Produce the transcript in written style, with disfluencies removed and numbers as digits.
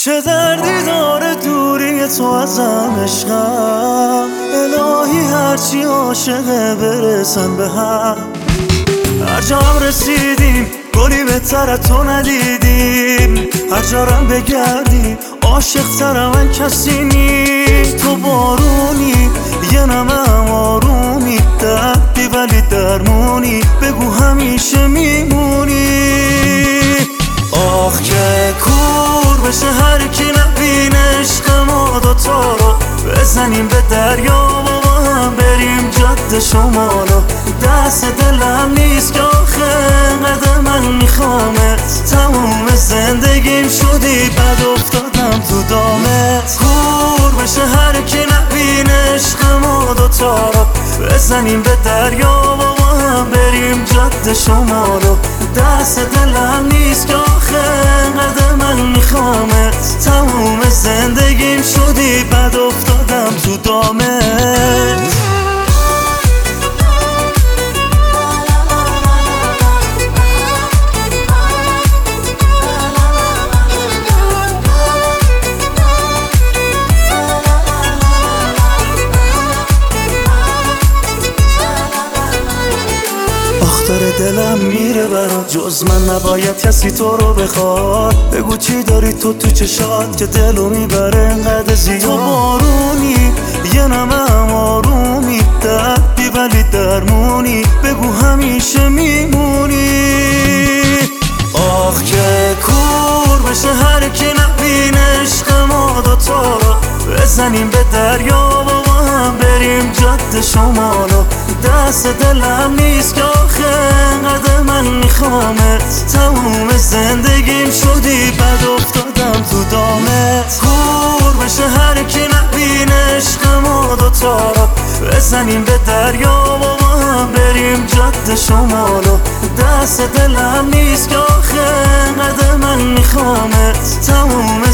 چه دردی داره دوری تو ازم عشقم، الهی هرچی عاشقه برسن به هم. هر جا هم رسیدیم گلی بهتر تو ندیدیم، هر جارم بگردی عاشق تر من کسی نی. تو بارونی یه نمه آرومی، دردی ولی درمونی، بگو همیشه میمونی. آخ که کور بشه هر کی نبینه عشق ما دوتا رو، بزنیم به دریا و با هم بریم جاده شمالو. دست دلم نیست که آخه انقدر من میخوامت، تموم زندگیم شدی بد افتادم تو دامت. کور بشه هر کی نبینه عشق ما دوتا رو، بزنیم به دریا و با هم بریم جاده شمالو. دست دلم نیست که آخه انقدر من میخوامت، تموم زندگیم شدی بد افتادم تو دامت. داره دلم میره برات، جز من نباید کسی تو رو بخواد. بگو چی داری تو چشات که دلو میبره انقدر زیاد. تو بارونی یه نمه آرومی، دردی ولی درمونی، بگو همیشه میمونی. آخ که کور بشه هر کی نبینه عشق ما دوتا رو، بزنیم به دریا و با هم بریم جاده شمالو. دست دلم نیست که آخه انقدر من میخوامت، تموم زندگیم شدی بد افتادم تو دامت. کور بشه هر کی نبینه عشق ما دوتا رو، بزنیم به دریا و با هم بریم جاده شمالو. دست دلم نیست که آخه انقدر من میخوامت، تموم